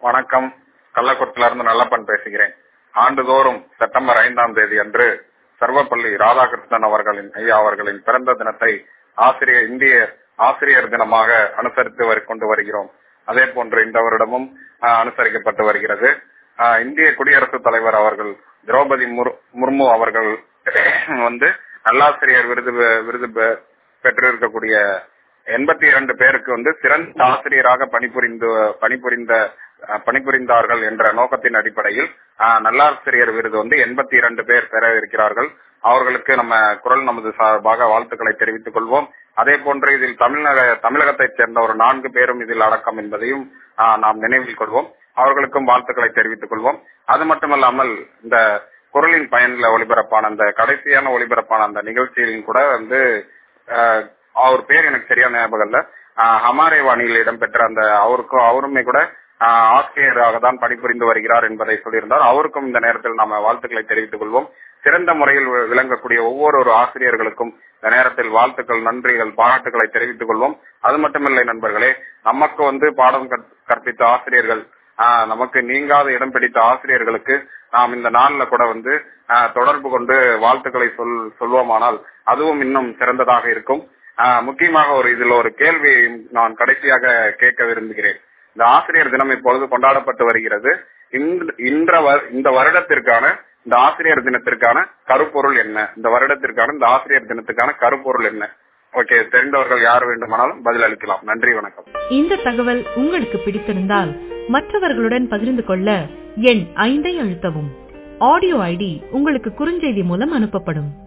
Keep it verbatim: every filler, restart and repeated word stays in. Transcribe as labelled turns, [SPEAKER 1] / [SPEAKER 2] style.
[SPEAKER 1] வணக்கம். கள்ளக்குறிச்சியில இருந்து நல்லப்பன் பேசுகிறேன். ஆண்டுதோறும் செப்டம்பர் ஐந்தாம் தேதி அன்று சர்வப்பள்ளி ராதாகிருஷ்ணன் அவர்களின் ஐயா அவர்களின் பிறந்த தினத்தை ஆசிரியர் இந்திய ஆசிரியர் தினமாக அனுசரித்து கொண்டு வருகிறோம். அதே போன்று இந்த வருடமும் அனுசரிக்கப்பட்டு வருகிறது. இந்திய குடியரசுத் தலைவர் அவர்கள் திரௌபதி முர்மு அவர்கள் வந்து நல்லாசிரியர் விருது விருது பெற்றிருக்கக்கூடிய எண்பத்தி இரண்டு பேருக்கு வந்து சிறந்த ஆசிரியராக பணிபுரிந்து பணிபுரிந்த பணிபுரிந்தார்கள் என்ற நோக்கத்தின் அடிப்படையில் நல்லாசிரியர் விருது வந்து எண்பத்தி இரண்டு பேர் பெற இருக்கிறார்கள். அவர்களுக்கு நம்ம குரல் நமது சார்பாக வாழ்த்துக்களை தெரிவித்துக் கொள்வோம். அதே போன்று இதில் தமிழக தமிழகத்தைச் சேர்ந்த ஒரு நான்கு பேரும் இதில் அடக்கம் என்பதையும் நாம் நினைவில் கொள்வோம். அவர்களுக்கும் வாழ்த்துக்களை தெரிவித்துக் கொள்வோம். அது மட்டுமல்லாமல் இந்த குரலின் பயனில் ஒளிபரப்பான அந்த கடைசியான ஒளிபரப்பான அந்த நிகழ்ச்சியிலும் கூட வந்து அவர் பேர் எனக்கு சரியான ஞாபகம் இல்ல, ஹமாரே வாணியில் இடம்பெற்ற அந்த அவருக்கும் அவருமே கூட ஆசிரியராக தான் பணிபுரிந்து வருகிறார் என்பதை சொல்லியிருந்தார். அவருக்கும் இந்த நேரத்தில் நாம வாழ்த்துக்களை தெரிவித்துக் கொள்வோம். சிறந்த முறையில் விளங்கக்கூடிய ஒவ்வொரு ஒரு ஆசிரியர்களுக்கும் இந்த நேரத்தில் வாழ்த்துக்கள், நன்றிகள், பாராட்டுகளை தெரிவித்துக் கொள்வோம். அது மட்டுமில்லை நண்பர்களே, நமக்கு வந்து பாடம் கற்பித்த ஆசிரியர்கள், நமக்கு நீங்காத இடம் பிடித்த ஆசிரியர்களுக்கு நாம் இந்த நாள்ல கூட வந்து தொடர்பு கொண்டு வாழ்த்துக்களை சொல் சொல்வோமானால் அதுவும் இன்னும் சிறந்ததாக இருக்கும். முக்கியமாக ஒரு இதுல ஒரு கேள்வி நான் கடைசியாக கேட்க விரும்புகிறேன். இந்த ஆசிரியர் தினம் இப்பொழுது கொண்டாடப்பட்டு வருகிறது. இந்த வருடத்திற்கான இந்த ஆசிரியர் தினத்திற்கான கருப்பொருள் என்ன? இந்த வருடத்திற்கான இந்த ஆசிரியர் தினத்துக்கான கருப்பொருள் என்ன? ஓகே, தெரிந்தவர்கள் யார் வேண்டுமானாலும் பதில் அளிக்கலாம். நன்றி, வணக்கம்.
[SPEAKER 2] இந்த தகவல் உங்களுக்கு பிடித்திருந்தால் மற்றவர்களுடன் பகிர்ந்து கொள்ள எண் ஐந்தை அழுத்தவும். ஆடியோ ஐடி உங்களுக்கு குறுஞ்செய்தி மூலம் அனுப்பப்படும்.